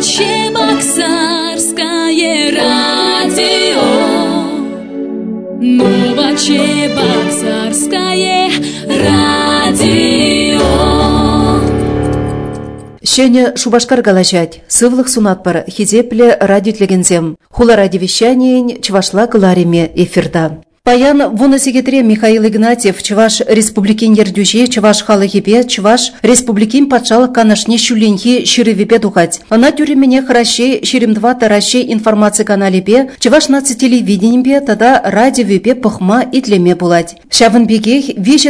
Новочебоксарское радио. Новочебоксарское радио. Щене Шубашкар галашать, сывлых сунатпар, хизепле радиотлегензем. Хула радиовещаниен чувашла галариме эфирда. Паян вунасигетре Михаил Игнатьев, Чуваш Республикин Ердюжи, Чуваш Халахипе, Чуваш Республикин Патшал Канашне Шуленхи Ширевипе духать. На тюремене Харашей Ширемдва Тарашей информации каналипе, Чуваш наци телевиденье, тогда радиовипе пахма и тлеме булать. Шаванбегех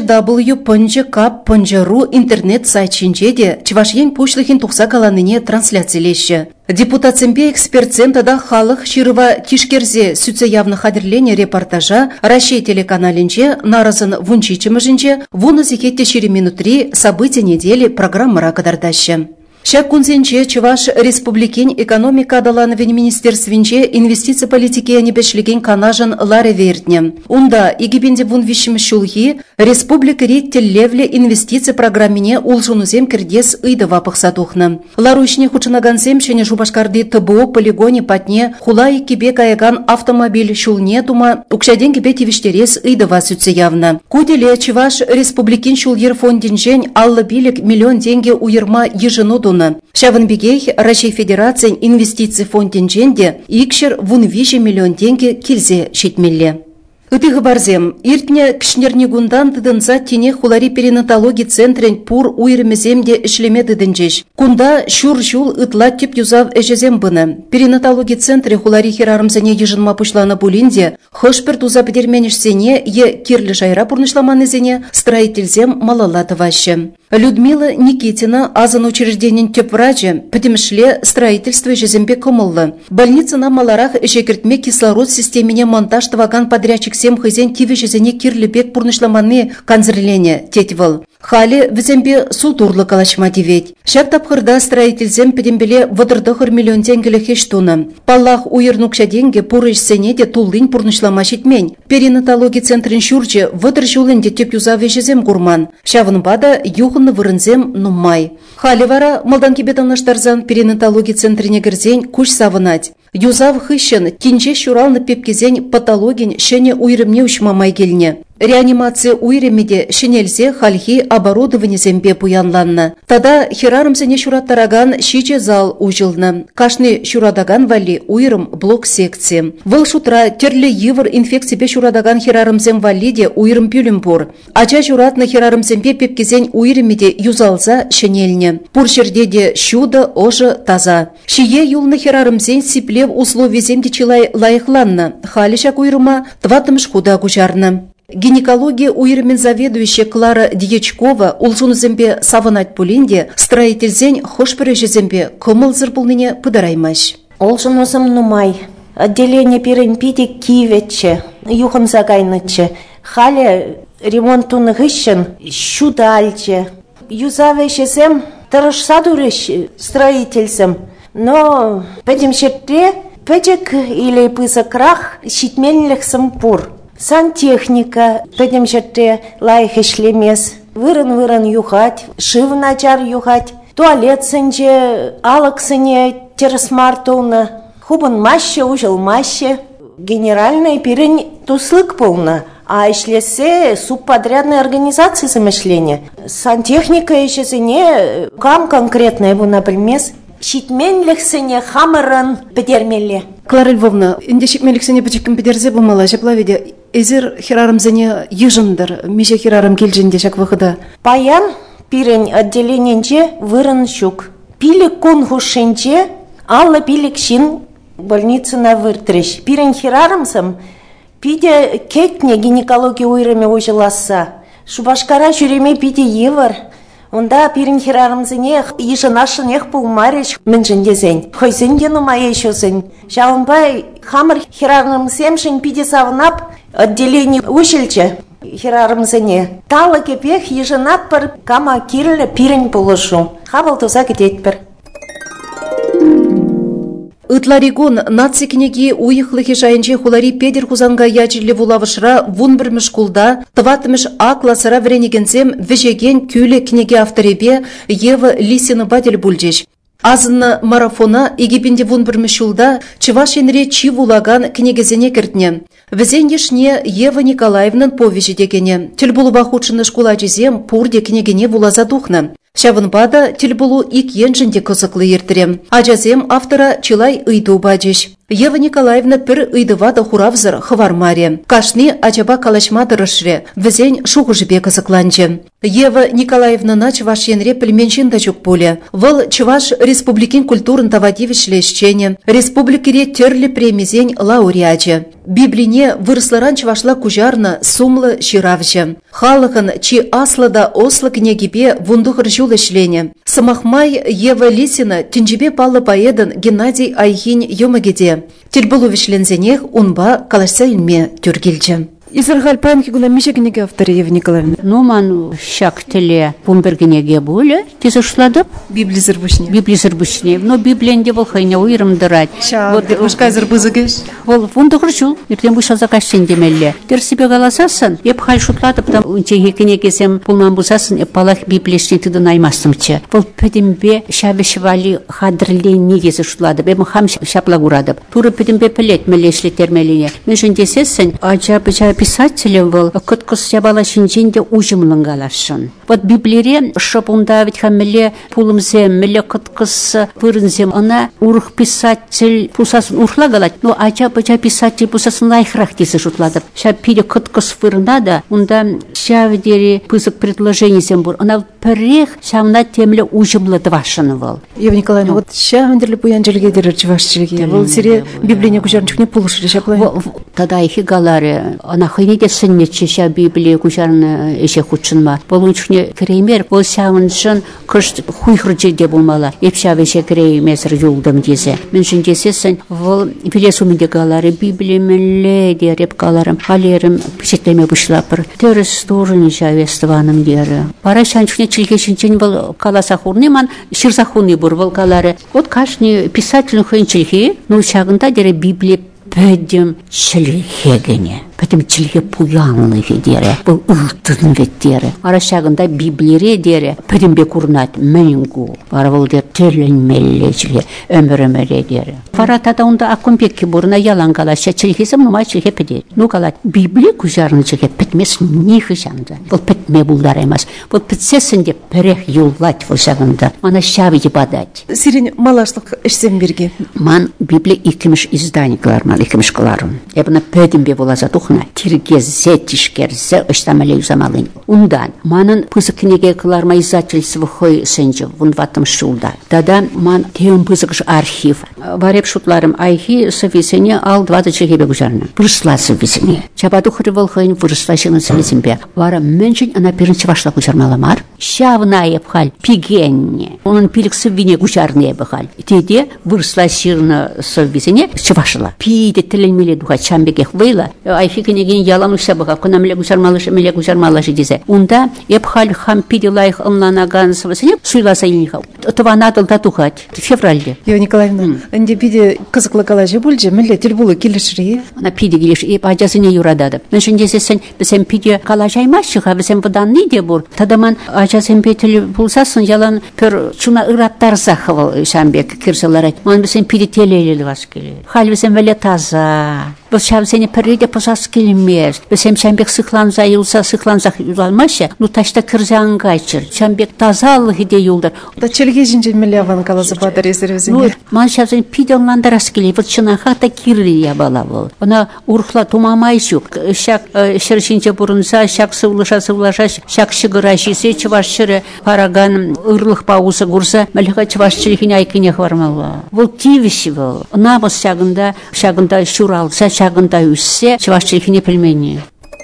www.punj.kap.ru интернет сайт чинчеде, Чуваш ен пушлыхин тухса галаныне трансляциялеще. Депутатсембе экспертсем тогда халық Широва Тишкерзе сүтсе явно хадерлене репортажа Россия телеканалинче наразын вунчичимыжинче вуны зихетте ширеминутри события недели программа ракадардаще. Шак кунзенче Чуваш Республикин экономика адалановен министерственче инвестиция политики небешлеген канажын ларе вердне. Унда игибенде вун вишим шулхи республика реттеллевле инвестиция программине улжунузем кирдес ыйдыва пахсатухны. Ларушне хучынагансем шене Шубашкарды ТБО полигоне патне хулай кибе каяган автомобиль шулне тума укшаден кибе тивиштерес ыйдыва сүтсе явно. Куделе Чуваш Республикин шулер фондинжен аллы билик миллион деньги уйырма ежену Шаванбегей Россия Федерация инвестиций фондинженде икшер вунвиже миллион деньги килзе шитмелле. Утыгы барзем, иртне кшнернигундан дыдынса тене хулари перинатологии центрен пур уйрымеземде ишлеме дыдынжеш. Кунда шур-жул ытла тип юзав эжезем быны. Перинатологии центре хулари хирарымзане ежынма пушлана булинде, хышпер туза бедерменешсене е кирлі жайра пурнышламанызене строительзем малалатываще. Людмила Никитина азан учрежденин тепвраче пытимшле строительство ежезембе кымыллы. Больница на маларах эшекертме кислород системене монтаж таваган подрядчик сем хызен тивешезене кирлебек пурнышламаны конзерлене тетвал. Хали візембе су турлы калашма девет. Шак тапхырда строительзем педембеле водырдыхыр миллион тенгелі хештуны. Паллах уйырнукша денге пурыш сенеде туллын пурнышлама шитмень. Перинатология центрин шурче водыр жулынде теп юза вежезем гурман. Шавын бада юхынны вырынзем нуммай. Хали вара малдан кебетаныштарзан перинатология центрине гірзен куш савынать. Юзав хыщен кинче шуралны пепкезен патологин шене уйрымне ушмамай келне. Реанимация уйремеде шинельзе хальхи оборудование зембе пуянланна. Тада хирарымсене шураттараган шиче зал ужылны. Кашны шурадаган вали уйрым блок секции. Выл шутра терлі йывыр инфекципе шурадаган хирарымсем валиде уйрым пюлемпур. Ача шуратны хирарымсембе пепкезен уйремеде юзалза шинельне. Пуршердеде шуда ожы таза. Шие юлны хирарымсен сиплев условие земде чилай лайықланна. Халишак уйрыма тватымыш худа кучарны. Гинекология уйрымен заведующая Клара Дьячкова улжунызембе савынать пулинде строительзен хошпережезембе кымылзыр пулныне пыдараймаш. Улжунызым нумай. Отделение пиренпиде киветче, юхан загайныче. Хале ремонтун гыщен щудальче. Юзавешезем тарышсадурыш строительзем. Но педем шетре педек или пызакрах щитмельных сампур. Сантехника, педем шетре лайх ишлемес. Вырын юхать, шив начар юхать. Туалет сенче, алак сене терсмартуна. Хубан маще, ужил маще. Генеральная пирень туслык полна. А ишлесе субподрядной организации замышления. Сантехника еще сене, кам конкретно его например. Щитменлих сене хамырын педермеле. Клара Львовна, инде щитменлих сене пачеккім педерзе бумала, шаплаведе. Эзер хирарымзене ежындыр, меже хирарым келженде шак выхода. Паян пирень отделененче вырын щук. Пилик кунгушенче, алла пилик шин больница на выртрещ. Пирень хирарымсам, пиде кетне гинекология уйрыме ужыласа. Шубашкара жүреме пиде евар. Онда пирень хирарымзене ежынашынех пулмареш мінжіндезен. Хойзенде нумай ешозен. Жауынбай хамыр хирарымсемшін пиде савынап отделение ушельче хирарымзене. Талы кепех ежынат пар кама кирлі пирень пулышу. Хабал туза кететпір. Ытларигон наци кнеги уйыхлыхи жайынче хулари педер хузанга ячилі вулавышра вун бірміш кулда, тыватымыш А классара вренегензем вежеген күлі кнеги авторебе Ева Лисина бадель бульджеш. Азынны марафона египенде вун бір мүшілда Чываш енре чи вулаган книгезене кіртне. Візен ешне Ева Николаевнын повежі дегене. Тілбулуба худшыны школа жезем пурде книгене вулаза духны. Шавынбада тілбулу ик енжінде кызықлы ертірем. Ажазем автора чылай ыйду бадеш. Ева Николаевна пір ыйдывада хуравзыр хывармаре. Кашны ачаба калашмады рышре. Візен шуғыжбе кызықланчы. Ева Николаевна Чываш енре пельменшин да жүк боле. Выл Чываш республикин культурын тавадивишле ишчене. Республикире терлі премизень лауреачы. Библине вырысларан Чывашла кужарны сумлы ширавжы. Халықын чи аслы да ослы кнегибе вундухыр жул ішлене. Самахмай Ева Лисина тінжібе палы поедын Геннадий Айхин юмагеде. Тельбулу вишлензенех унба калашса илме тюргелчі. Изырғал памки гуна мише книги авторы Ева Николаевна? Ну, ман шак теле пумбергенеге буле, тезі шладып. Библия зырбушне. Библия зырбушне. Но Библиянде бол хайне уйрым дырать. Вот ушкай зырбызыгеш. Ол вунды хырчул, ертен бушал закашсен демелле. Тер себе галасасын, еп хал шутладып, там унчеге книгесем пулман бусасын, еп палах Библияшне тыды наймастымчы. Бол пөдімбе шабешвали хадрлен негезі шутладып, еп хам шаплагурадып. Туры пөдімбе пілет мелешлі термеліне. Мен жындесесін, ажа писателем был, кыткыс ябала шинженде ужымлын галашын. Вот Библире, шоп унда ведь хамеле пулымзем, меле кыткыс вырынзем, она урх писатель пусасын урхла галать, но ача писатель пусасын лайхрах тесі шутладып. Ша пиде кыткыс вырынада, унда ша ведери пысык предложений зем бур, она пірех шамна темле ужымлы двашын был. Ева Николаевна, вот ша вендерлі буянжелге дерер чывашчылге, бұл сире Библине кужарнчукне пулышылы шаплай. Тогда их и галаре, она хайнеде сыннече ша Библия кужарны эше худшынма. Болунчукне кремер, ол шавыншын кыш хуйхырчы де болмала. Епша веше кремесір юлдым дезе. Мен шын десесін, ол вилесумінде галаре Библия менле дереп галарым. Халерім печетлеме бұшлапыр. Теріс стурын жавестваным дері. Пара шанчукне чилгешінчен бұл каласахурны ман ширзахурны бұр бұл галаре. Вот каждый писатель хын чилге, но шагында дере Библия пөдім чилгегене. Пәтім чилге пуянлығы дере, бұл ұлтын вет дере. Арашағында Библире дере, пәтімбе күрнат мәңгу, баравыл дер терлінмелі чилге, өмірімелі дере. Фаратада онда акымбекке бұрына ялан қалаша чилгесім нұма чилге пәдер. Ну қалат, Библия күжарны чилге пәтмес нехі жанды. Бұл пәтме бұлдар емас. Бұл пәтсесінде пәрек юллать бұл жағында. Мана шавиде бадать. Сирен малашлық ішсен берге? Ман Библия икіміш изданиклар мал, икіміш қыларым. Ебіна пәдімбе болаза тухна. Тиргезе, тишкерзе, ыштамале юзамалын. Ундан, манын пызык книге кыларма издательство хой сенче, вун ватым шулда. Дада ман теун пызык архив. Вареп шутларым айхи совесене ал 20 гебе гужарны. Вырысла совесене. Чабаду хырывал хойн вырысла шыңын совесенбе. Вара мэнчен ана перінче вашла гужармаламар. Шавна епхал пигенне. Onun pilik sıvvine guşarnı ебхал. Теде вырысла шырны совесене чывашла. Пиде тіленмеле духа чамбекех вейла. Айхи книгин ялан ушабыға, күна меле гушармалашы дезе. Унда епхал хам пиде лайх ымланаган совесене суйласа илниха. Тыванадыл да тухать. Февральде. Ева Николаевна, инде пиде кызыклы калажы бульже, меле телбулы келешірі? Ана пиде келеш, еп ажасыне юрадады. Мен шындесесен, бізем пиде калажаймашыға, бізем бұдан не де бұр. Тадаман ажасен петелі бұлсасын, ялан пір чуна ыраттар сақывыл шамбек кірселары. Ман бізем пиде телейлі вас келе. Хал бізем вәле таза. Бұл шав сені пірреде пұсас келмес. Бізем шамбек сықланза юлса, сықланза юлалмашы, ну ташта кірзе аңғайчыр. Шамбек тазалығы де юлдар. Да челге жинжен меле аван калазы бадар есервезіне? Ман шав сені пиде онландарас келе. Вот шынаға та кирли ябала бұл. Она урхла тумамай жүк. Шак шыршынче бұрынса, шак сывлыша, шак шыгыра жесе, чываш шыры параган ырлық пауысы құрса, мәліға чываш чылхіне айкіне хвармала. Бұл тивіші бұл. Намыз шағында шуралса, шағында үссе, чываш чылхіне пілмені.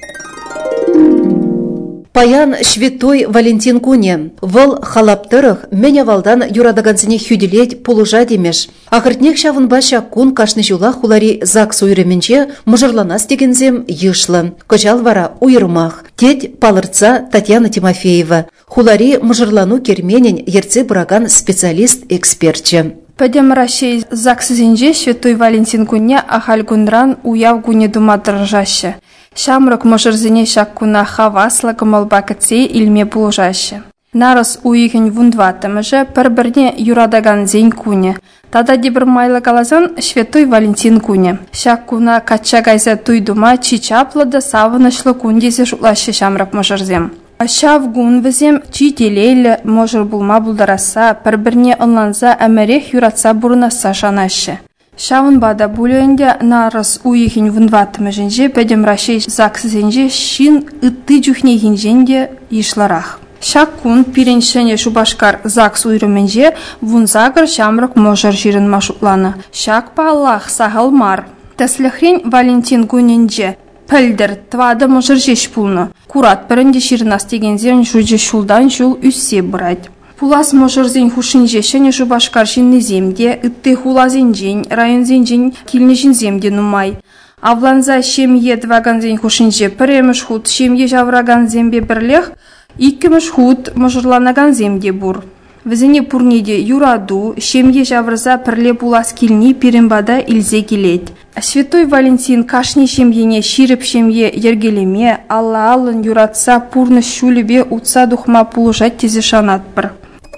Паян Шветой Валентин Куне. Выл халаптырых меня валдан юрадагансыне хюделеть полужа демеш. Ахыртнех шавын баша кун кашны жула хулари закс уйрыменче мыжырланас дегензем йышлы. Кычал вара уйрмах. Теть палырца Татьяна Тимофеева. Хулари мыжырлану керменен ерце бураган специалист-экспертче. Пәдем Рашей заксызенже Шветой Валентин Куне ахаль гунран уяв гуне думатыр жаще. Шамрык мыжырзыне шак куна хавасла кымылба кітсе илме булжаще. Нарыс уйхин вундватымыжы пір-бірне юрадаган зейн куне. Тада дебір майлы калазан Святой Валентин куне. Шак куна кача гайза туйдума чичаплыда савынышлы кундесі шутлашы шамрак можырзем. Шав гун візем чителейлі можыр булма булдараса, пір-бірне ынланза әмірех юратса бұрынаса шанашы. Шавын бада булюенде нарыс уйхин вундватымыжынже пәдем рашей заксызенже шин ытты жүхнейхинженде ишларах. Шак кун пиреншене шубашкар закс уйрыменже вунзагыр шамрак можыр жирын машутланы. Шак паллах сахал мар. Тәсліхрен Валентин куненже пілдір твады можыр жеш пулны. Курат бірінде жирын астегензен жуджи шулдан жул үссе бұрайд. Пулас можырзен хушинже шене шубашкар жинны земде, ытты хулазен жен, район зен килні жин земде нумай. Авланза шемье дваганзен хушинже піреміш худ шемье жавраган зембе бірлех, иккіміш худ можырланаган земде бур. Візіне пурнеде юраду, шемье жаврыза пірле пулас килни пирембада илзе келет. Святой Валентин кашни шемьене ширіп шемье ергелеме, алла алын юратса пурны шулебе утса духма пулужать тезешанат бір.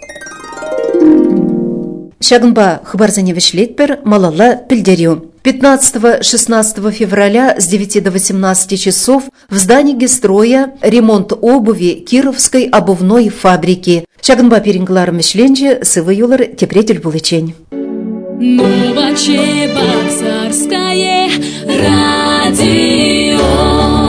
Шагынба хыбарзане вишлетпер малала пильдерю. 15-16 февраля с 9 до 18 часов в здании Гестроя ремонт обуви Кировской обувной фабрики. Шагынба перенгларым мишленже сывы юлар тепретель булычень. Новочебоксарское радио.